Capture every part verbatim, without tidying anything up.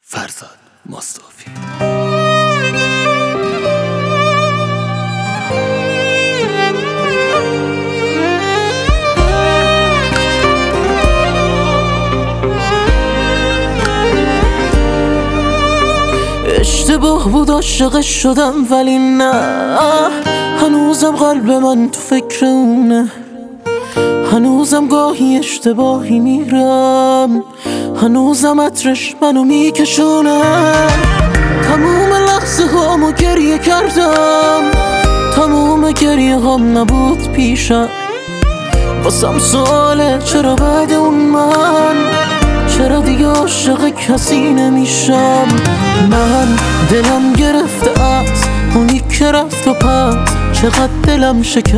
فرزاد مصطفی. اشتباه بود عاشقش شدم ولی نه، هنوزم قلب من تو فکر اونه، هنوزم گاهی اشتباهی میرم، هنوزم عطرش منو میکشونه. تموم لحظه هامو گریه کردم، تموم گریه هام نبود پیشم. واسم سواله چرا بعد اون من، چرا دیگه عاشق کسی نمیشم. من دلم گرفته از اونی که رفت و پس، چقدر دلم شکست.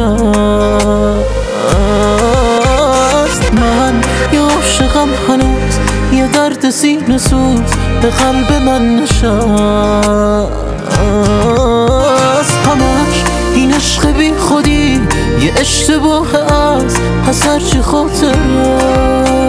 من یه عاشقم هنوز، یه درد سینه سوز به قلب من نشست. همش این عشق بی خودی یه اشتباه از پس هرچی خاطره.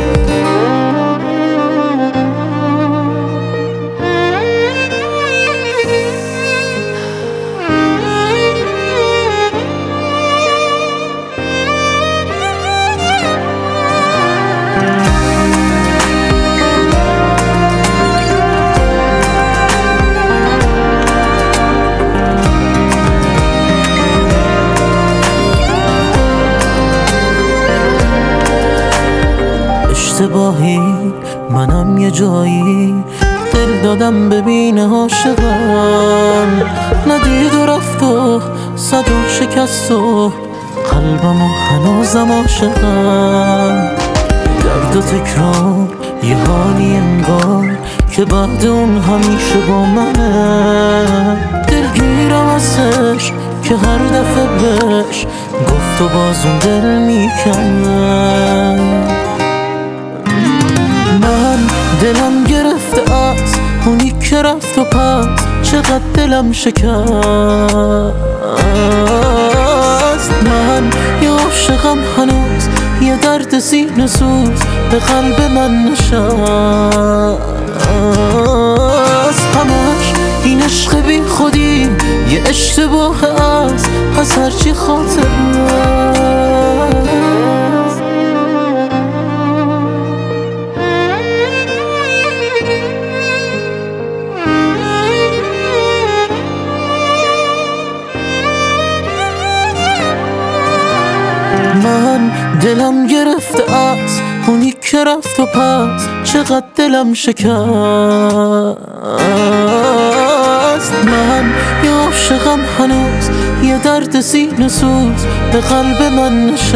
اشتباهی منم یه جایی دل دادم ببینه عاشقم، ندید و رفت و صد و شکست و قلبم و هنوزم عاشقم. درد و تکرار یه حالی انگار که بعد اون همیشه با منه. دلگیرم ازش که هر دفعه بهش گفت و باز اون دل میکنه. من دلم گرفته از اونی که رفت و پس، چقدر دلم شکست. من یه عاشقم هنوز، یه درد سینه سوز به قلب من نشست. همش این عشق بی خودی یه اشتباه از پس هرچی خاطره. من دلم گرفته از اونی که رفت و پس، چقدر دلم شکست. من یه عاشقم هنوز، یه درد سینه سوز به قلب من نشست.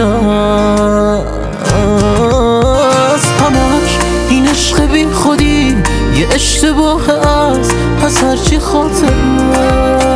همش این عشق بی خودی یه اشتباه از پس هرچی خاطره.